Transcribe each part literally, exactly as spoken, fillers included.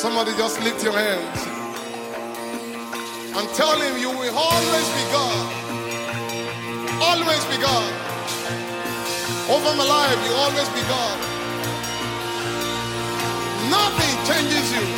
Somebody just lift your hands and tell him you will always be God. Always be God. Over my life, you always be God. Nothing changes you.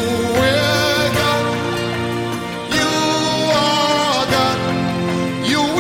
You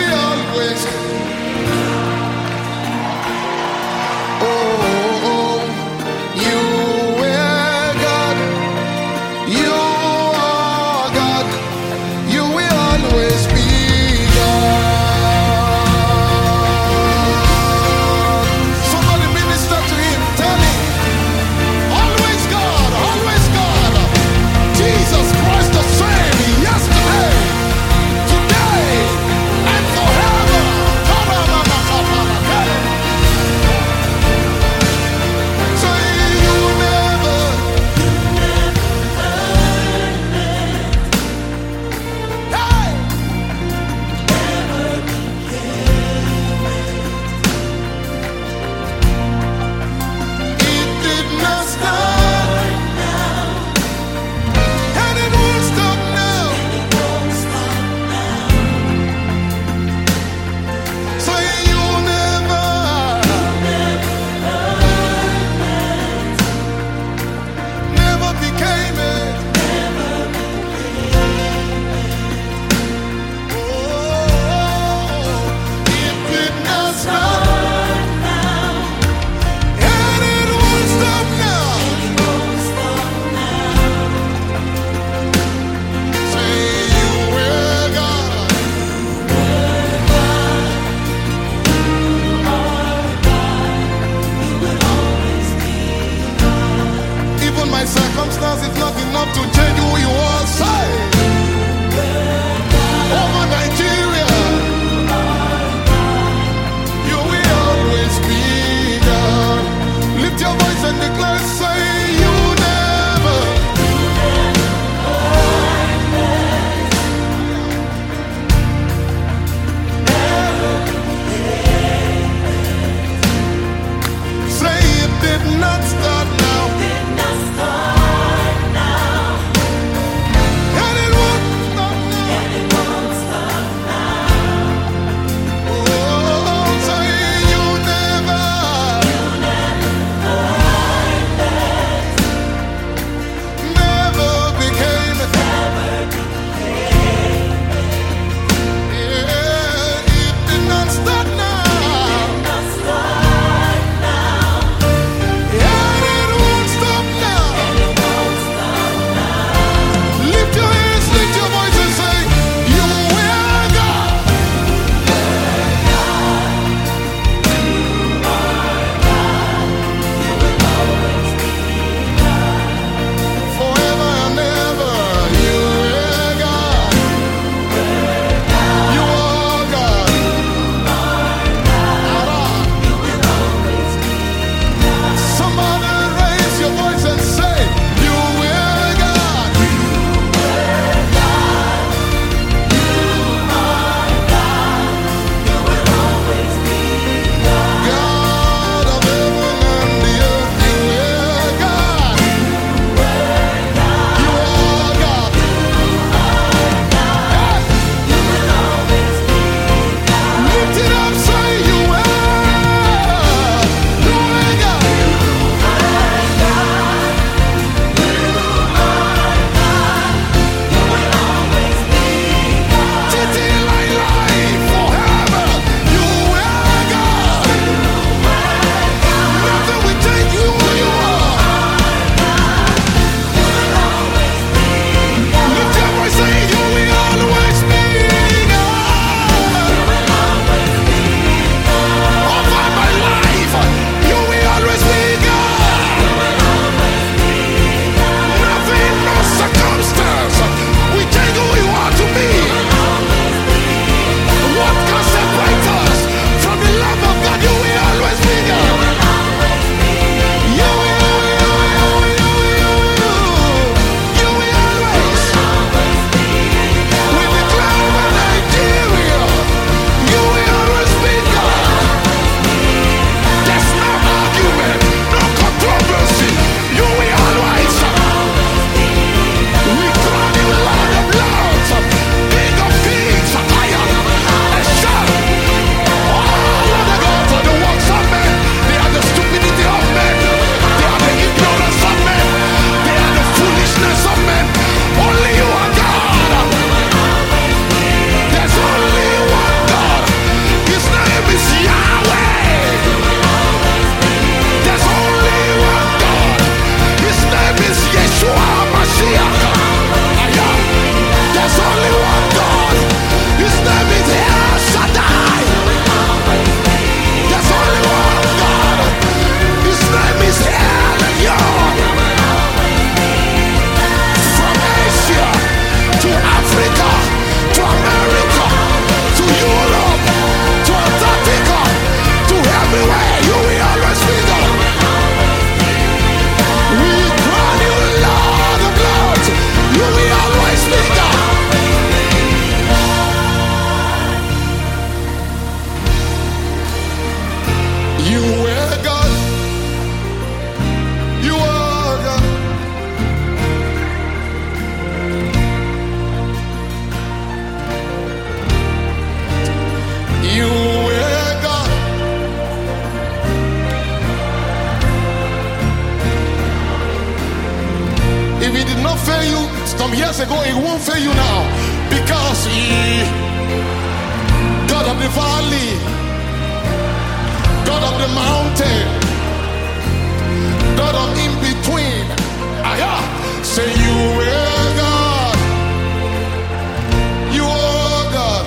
not fail you some years ago, it won't fail you now. Because He, God of the valley, God of the mountain, God of in between. Aya, say you will God, you are God.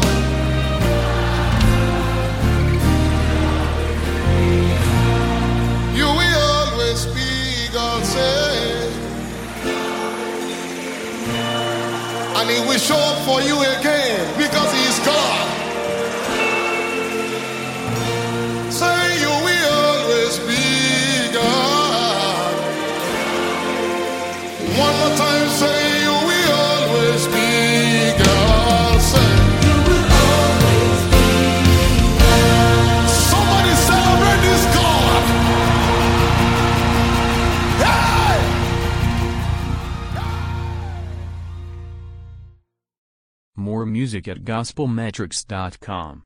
You will always be God, say, and He will show up for you again because He is God. Say you will always be God. One more time, say you will always be God. Say you will always be God. Somebody celebrate this God. Hey! More music at gospel metrics dot com.